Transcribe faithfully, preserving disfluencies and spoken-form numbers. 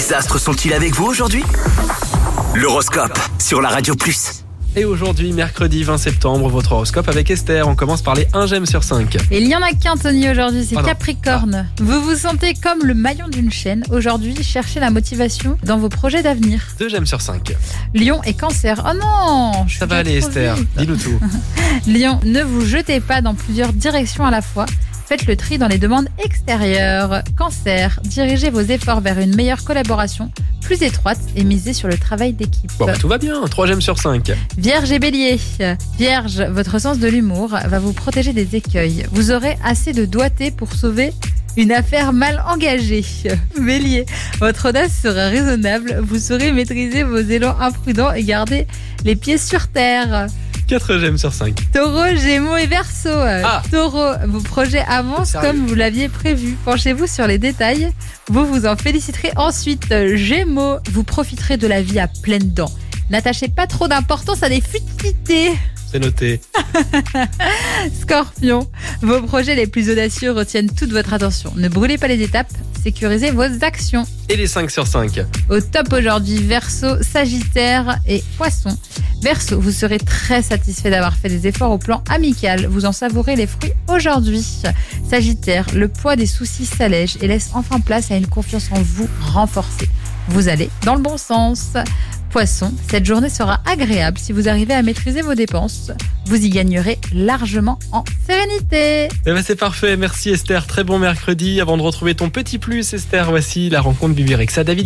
Les astres sont-ils avec vous aujourd'hui? L'horoscope sur la Radio Plus. Et aujourd'hui, mercredi vingt septembre, votre horoscope avec Esther. On commence par les un j'aime sur cinq. Et il n'y en a qu'un, Tony, aujourd'hui, c'est Oh non. Capricorne. Vous vous sentez comme le maillon d'une chaîne. Aujourd'hui, cherchez la motivation dans vos projets d'avenir. deux j'aime sur cinq. Lion et Cancer. Oh non, je Ça suis va aller, trop Esther. vite. Dis-nous tout. Lion, ne vous jetez pas dans plusieurs directions à la fois. Faites le tri dans les demandes extérieures. Cancer, dirigez vos efforts vers une meilleure collaboration plus étroite et misez sur le travail d'équipe. Bon, bah, tout va bien. trois j'aime sur cinq. Vierge et Bélier. Vierge, votre sens de l'humour va vous protéger des écueils. Vous aurez assez de doigté pour sauver une affaire mal engagée. Bélier, votre audace sera raisonnable. Vous saurez maîtriser vos élans imprudents et garder les pieds sur terre. quatre j'aime sur cinq. Taureau, Gémeaux et Verseau. Ah. Taureau, vos projets avancent Sérieux? comme vous l'aviez prévu. Penchez-vous sur les détails. Vous vous en féliciterez ensuite. Gémeaux, vous profiterez de la vie à pleines dents. N'attachez pas trop d'importance à des futilités. C'est noté. Scorpion, vos projets les plus audacieux retiennent toute votre attention. Ne brûlez pas les étapes, sécurisez vos actions. Et les cinq sur cinq. Au top aujourd'hui, Verseau, Sagittaire et Poisson. Verseau, vous serez très satisfait d'avoir fait des efforts au plan amical. Vous en savourez les fruits aujourd'hui. Sagittaire, le poids des soucis s'allège et laisse enfin place à une confiance en vous renforcée. Vous allez dans le bon sens. Poisson, cette journée sera agréable si vous arrivez à maîtriser vos dépenses. Vous y gagnerez largement en sérénité. Eh ben, c'est parfait. Merci, Esther. Très bon mercredi. Avant de retrouver ton petit plus, Esther, voici la rencontre Bibi Rexa. David